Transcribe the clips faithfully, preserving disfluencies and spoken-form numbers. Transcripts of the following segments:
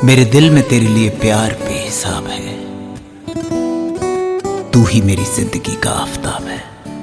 मेरे दिल में तेरे लिए प्यार बेहिसाब है। तू ही मेरी जिंदगी का आफताब है।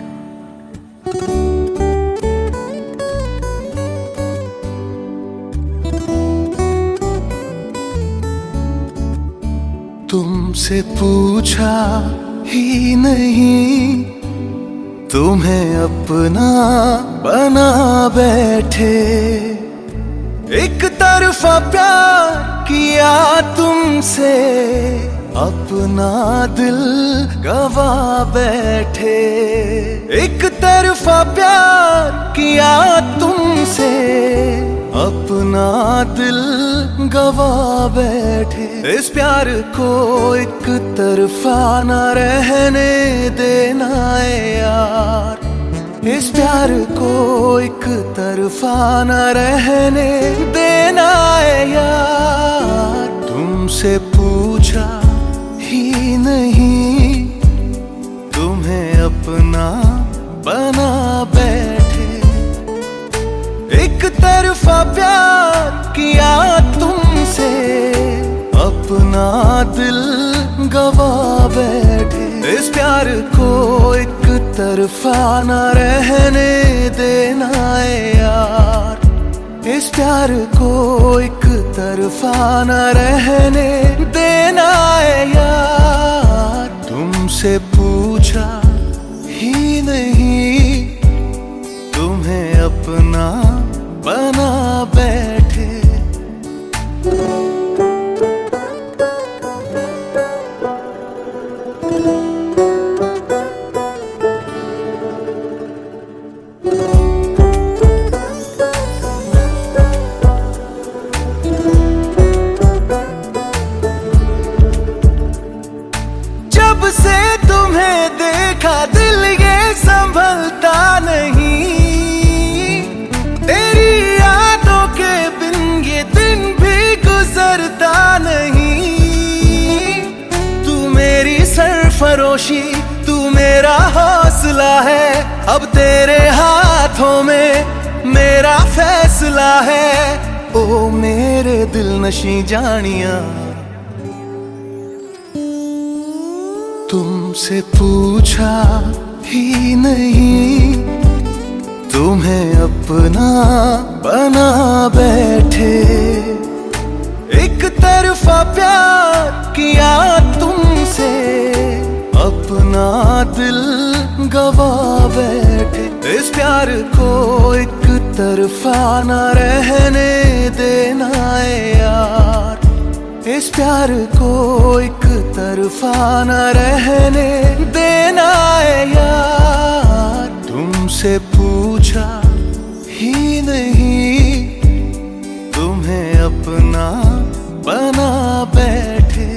तुमसे पूछा ही नहीं, तुम्हें अपना बना बैठे। एक तरफा प्यार किया तुमसे, अपना दिल गवा बैठे। एक तरफा प्यार किया तुमसे, अपना दिल गवा बैठे। इस प्यार को एक तरफा न रहने देना है यार। इस प्यार को एक तरफा न रहने देना है यार। तुमसे पूछा ही नहीं, तुम्हें अपना बना बैठे। एक तरफा प्यार किया तुमसे, अपना दिल गवा बैठे। इस प्यार को एक तरफा न रहने देना है यार। इस प्यार को एक तरफा न रहने देना है यार। तुमसे पूछा ही नहीं, तुम्हें अपना बना बैठे। जब से तुम्हें देखा दिल ये संभलता नहीं। तेरी यादों के बिन ये दिन भी गुजरता नहीं। तू मेरी सरफरोशी, तू मेरा हौसला है। अब तेरे हाथों में मेरा फैसला है। ओ मेरे दिल नशी जानिया, तुमसे पूछा ही नहीं, तुम्हें अपना बना बैठे। एक तरफा प्यार किया तुमसे, अपना दिल गवा बैठे। इस प्यार को एक तरफा न रहने देना है यार। इस प्यार को एक तरफा न रहने देना है यार। तुमसे पूछा ही नहीं, तुम्हें अपना बना बैठे।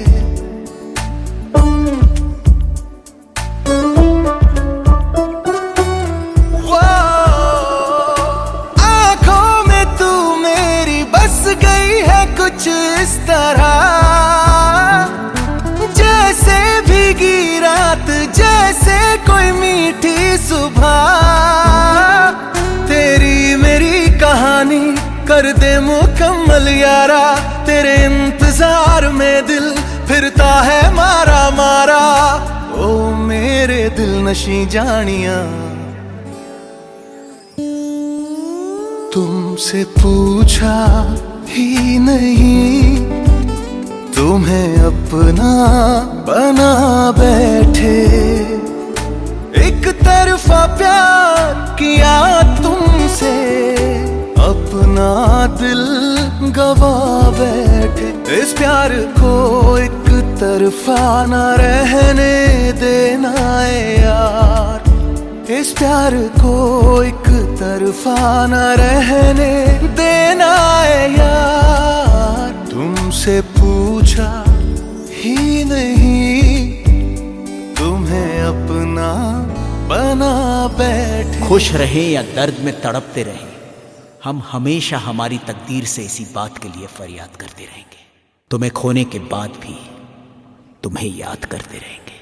आंखों में तू मेरी बस गई है कुछ इस तरह, जैसे भीगी रात, जैसे कोई मीठी सुबह। तेरी मेरी कहानी कर दे मुकम्मल यारा। तेरे इंतजार में दिल फिरता है मारा मारा। ओ मेरे दिल नशी जानिया, तुमसे पूछा ही नहीं, तुम्हें अपना बना बैठे। एक तरफा प्यार किया तुमसे, अपना दिल गवा बैठे। इस प्यार को एक तरफा न रहने देना है यार। इस प्यार को एक तरफा न रहने देना है यार। तुमसे पूछा ही नहीं, तुम्हें अपना बना बैठे। खुश रहे या दर्द में तड़पते रहे, हम हमेशा हमारी तकदीर से इसी बात के लिए फरियाद करते रहेंगे। तुम्हें खोने के बाद भी तुम्हें याद करते रहेंगे।